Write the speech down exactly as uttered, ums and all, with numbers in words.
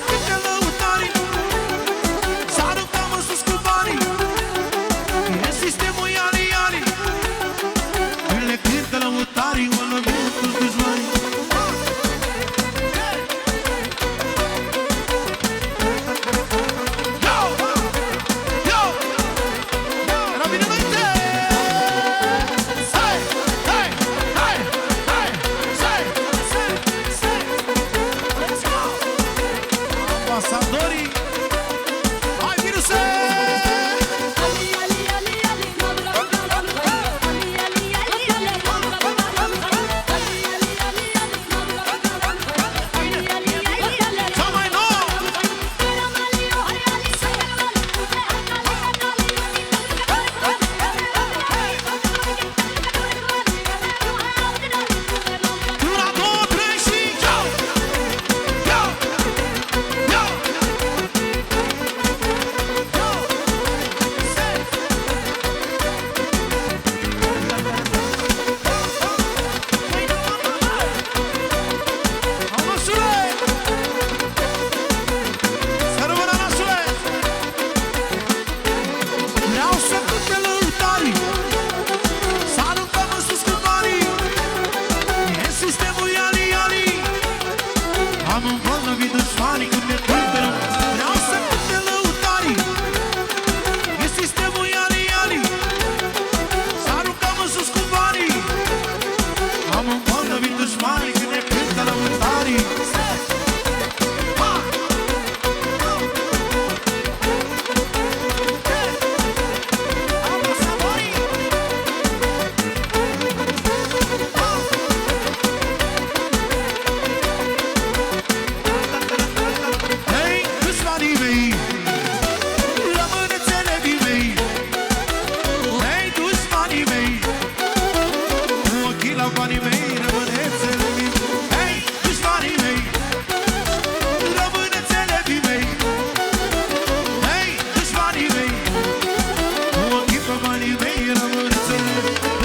câte lăutari, să aruncăm în sus cu banii. E sistemul iari-iari, când le cântă lăutarii, o lovim cu dușmanii. Ambasadorii, hai viruse! Cea mai nouă! Una, două, trei și ciao! Ciao! Ciao! Am îmbolnăvit dușmanii când ne tâmpără. Vreau să cânte lăutarii, e sistemul iari-iari, să aruncăm în sus cu banii. Am îmbolnăvit dușmanii când ne cântă lăutarii. Hei, dușmanii mei, rămâneți-le vii mei. Hei, dușmanii mei, cu ochii la banii mei, rămâneți-le vii. Hei, dușmanii mei, rămâneți-le vii mei. Hei, dușmanii mei, cu ochii pe banii mei, rămâneți-le vii.